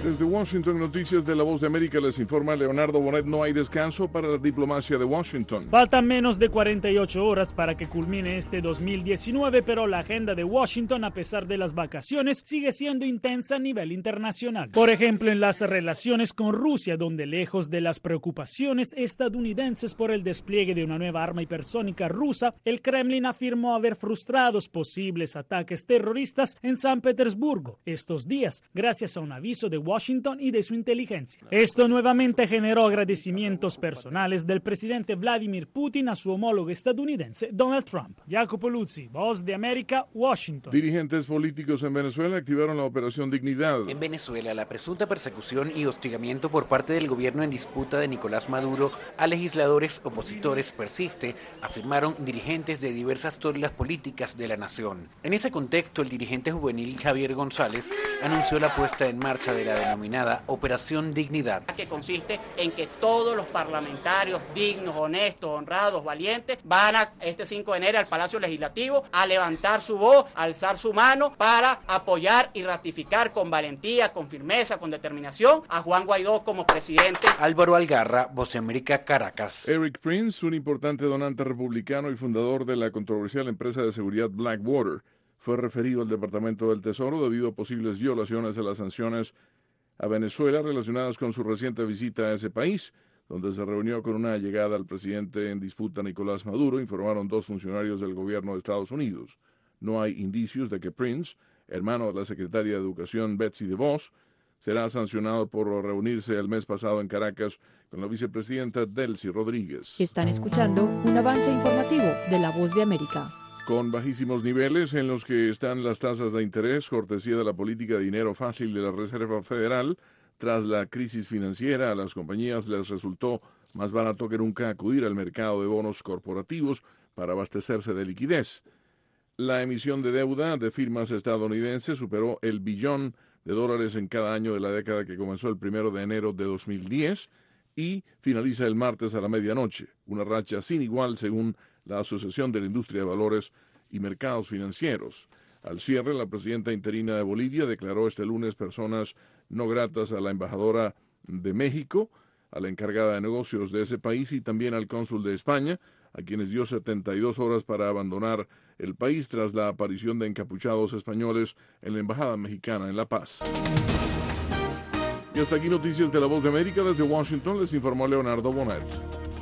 Desde Washington, Noticias de la Voz de América, les informa Leonardo Bonet. No hay descanso para la diplomacia de Washington. Faltan menos de 48 horas para que culmine este 2019, pero la agenda de Washington, a pesar de las vacaciones, sigue siendo intensa a nivel internacional. Por ejemplo, en las relaciones con Rusia, donde lejos de las preocupaciones estadounidenses por el despliegue de una nueva arma hipersónica rusa, el Kremlin afirmó haber frustrado posibles ataques terroristas en San Petersburgo estos días, gracias a un aviso de Washington y de su inteligencia. Esto nuevamente generó agradecimientos personales del presidente Vladimir Putin a su homólogo estadounidense Donald Trump. Jacopo Luzzi, Voz de América, Washington. Dirigentes políticos en Venezuela activaron la Operación Dignidad. En Venezuela, la presunta persecución y hostigamiento por parte del gobierno en disputa de Nicolás Maduro a legisladores opositores persiste, afirmaron dirigentes de diversas tolas políticas de la nación. En ese contexto, el dirigente juvenil Javier González anunció la puesta en marcha de la denominada Operación Dignidad, que consiste en que todos los parlamentarios dignos, honestos, honrados, valientes van a este 5 de enero al Palacio Legislativo a levantar su voz, a alzar su mano para apoyar y ratificar con valentía, con firmeza, con determinación a Juan Guaidó como presidente. Álvaro Algarra, Voz de América, Caracas. Eric Prince, un importante donante republicano y fundador de la controversial empresa de seguridad Blackwater, fue referido al Departamento del Tesoro debido a posibles violaciones de las sanciones a Venezuela relacionadas con su reciente visita a ese país, donde se reunió con una allegada al presidente en disputa Nicolás Maduro, informaron dos funcionarios del gobierno de Estados Unidos. No hay indicios de que Prince, hermano de la secretaria de Educación Betsy DeVos, será sancionado por reunirse el mes pasado en Caracas con la vicepresidenta Delcy Rodríguez. Están escuchando un avance informativo de La Voz de América. Con bajísimos niveles en los que están las tasas de interés, cortesía de la política de dinero fácil de la Reserva Federal, tras la crisis financiera, a las compañías les resultó más barato que nunca acudir al mercado de bonos corporativos para abastecerse de liquidez. La emisión de deuda de firmas estadounidenses superó el $1 billón en cada año de la década que comenzó el 1 de enero de 2010 y finaliza el martes a la medianoche, una racha sin igual según la Asociación de la Industria de Valores y Mercados Financieros. Al cierre, la presidenta interina de Bolivia declaró este lunes personas no gratas a la embajadora de México, a la encargada de negocios de ese país y también al cónsul de España, a quienes dio 72 horas para abandonar el país tras la aparición de encapuchados españoles en la embajada mexicana en La Paz. Y hasta aquí Noticias de la Voz de América. Desde Washington les informó Leonardo Bonet.